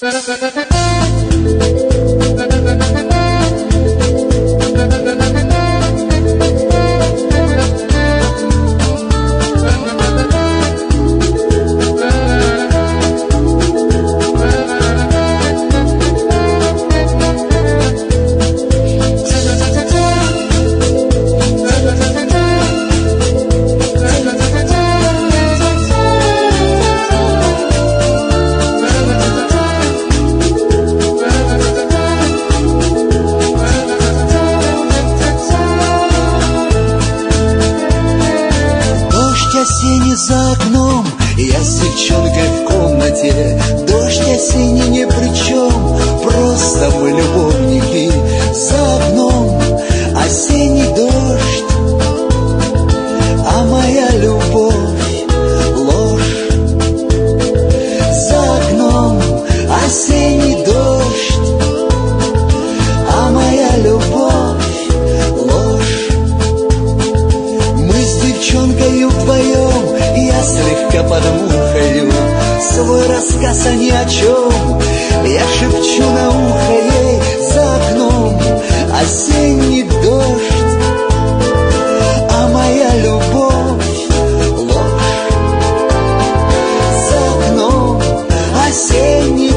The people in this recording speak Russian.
Осенний за окном, я с девчонкой в комнате. Дождь осенний ни при чем, просто мы любовники. За окном осенний дождь, а моя любовь ложь. За окном осенний дождь, а моя любовь ложь. Мы с девчонкой вдвоем, я слегка подмухаю свой рассказ, а ни о чем. Я шепчу на ухо ей: за окном осенний дождь, а моя любовь ложь. За окном осенний